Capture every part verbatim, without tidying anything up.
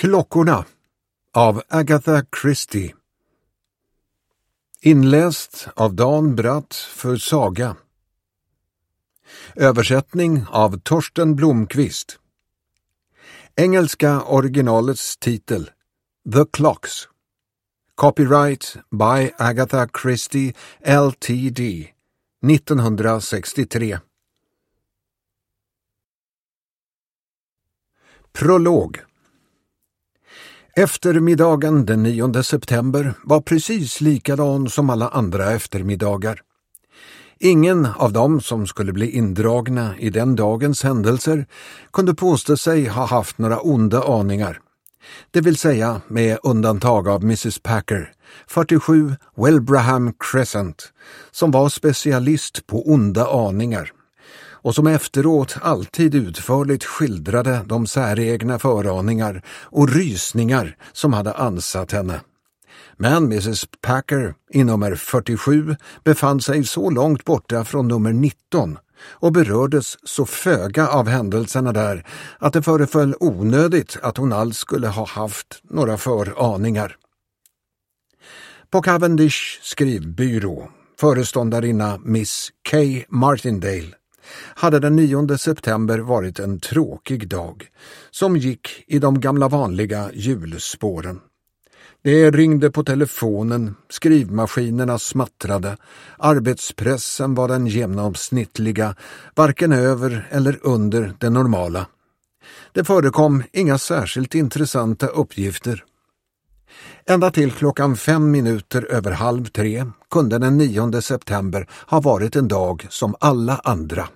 Klockorna av Agatha Christie. Inläst av Dan Bratt för Saga. Översättning av Torsten Blomqvist. Engelska originalets titel The Clocks. Copyright by Agatha Christie L T D nittonhundrasextiotre. Prolog. Eftermiddagen den nionde september var precis likadan som alla andra eftermiddagar. Ingen av dem som skulle bli indragna i den dagens händelser kunde påstå sig ha haft några onda aningar. Det vill säga med undantag av missus Packer, fyrtiosju Wilbraham Crescent, som var specialist på onda aningar och som efteråt alltid utförligt skildrade de säregna föraningar och rysningar som hade ansatt henne. Men missus Packer i nummer fyrtiosju befann sig så långt borta från nummer nitton och berördes så föga av händelserna där att det föreföll onödigt att hon alls skulle ha haft några föraningar. På Cavendish skrivbyrå, föreståndarinna Miss K. Martindale, hade den nionde september varit en tråkig dag som gick i de gamla vanliga julspåren. Det ringde på telefonen, skrivmaskinerna smattrade, arbetspressen var den genomsnittliga, varken över eller under det normala. Det förekom inga särskilt intressanta uppgifter. Ända till klockan fem minuter över halv tre kunde den nionde september ha varit en dag som alla andra.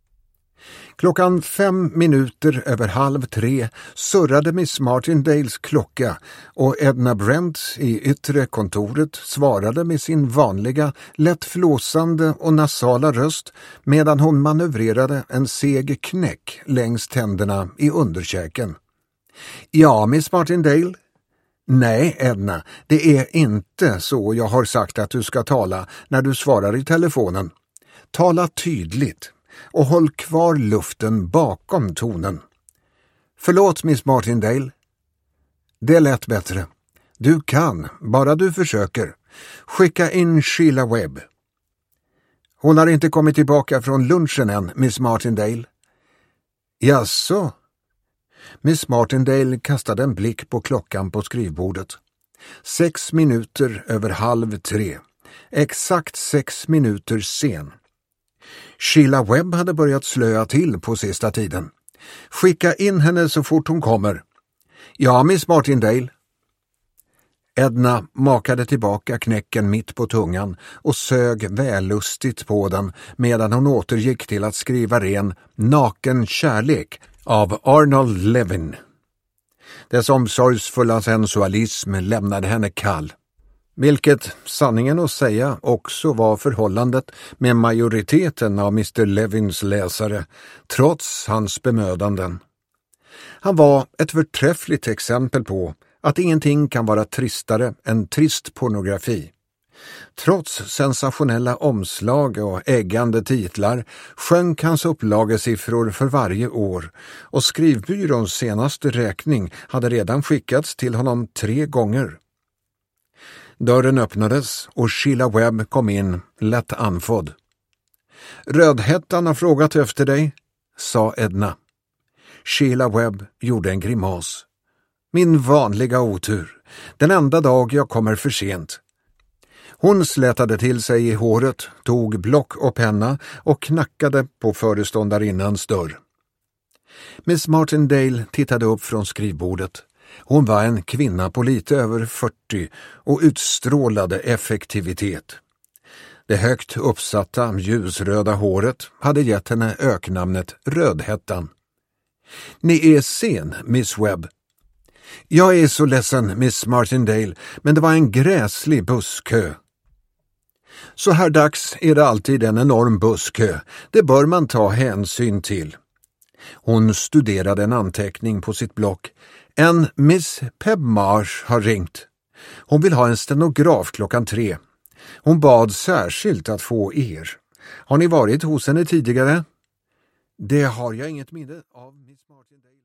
Klockan fem minuter över halv tre surrade Miss Martindales klocka och Edna Brent i yttre kontoret svarade med sin vanliga, lätt flåsande och nasala röst medan hon manövrerade en seg knäck längs tänderna i underkäken. Ja, Miss Martindale? Nej, Edna, det är inte så jag har sagt att du ska tala när du svarar i telefonen. Tala tydligt och håll kvar luften bakom tonen. Förlåt, Miss Martindale. Det lät bättre. Du kan, bara du försöker. Skicka in Sheila Webb. Hon har inte kommit tillbaka från lunchen än, Miss Martindale. Jaså? Miss Martindale kastade en blick på klockan på skrivbordet. Sex minuter över halv tre. Exakt sex minuter sen. Sheila Webb hade börjat slöa till på sista tiden. Skicka in henne så fort hon kommer. Ja, Miss Martindale. Edna makade tillbaka knäcken mitt på tungan och sög vällustigt på den medan hon återgick till att skriva ren Naken kärlek av Arnold Levin. Dess omsorgsfulla sensualism lämnade henne kall. Vilket, sanningen att säga, också var förhållandet med majoriteten av mister Levins läsare, trots hans bemödanden. Han var ett förträffligt exempel på att ingenting kan vara tristare än trist pornografi. Trots sensationella omslag och äggande titlar sjönk hans upplagesiffror för varje år och skrivbyråns senaste räkning hade redan skickats till honom tre gånger. Dörren öppnades och Sheila Webb kom in, lätt anfodd. Rödhettan har frågat efter dig, sa Edna. Sheila Webb gjorde en grimas. Min vanliga otur, den enda dag jag kommer för sent. Hon slätade till sig i håret, tog block och penna och knackade på föreståndarinnans dörr. Miss Martindale tittade upp från skrivbordet. Hon var en kvinna på lite över fyrtio och utstrålade effektivitet. Det högt uppsatta ljusröda håret hade gett henne öknamnet Rödhettan. Ni är sen, Miss Webb. Jag är så ledsen, Miss Martindale, men det var en gräslig busskö. Så här dags är det alltid en enorm busskö. Det bör man ta hänsyn till. Hon studerade en anteckning på sitt block. En Miss Pebmarsh har ringt. Hon vill ha en stenograf klockan tre. Hon bad särskilt att få er. Har ni varit hos henne tidigare? Det har jag inget minne av, Miss Martindale.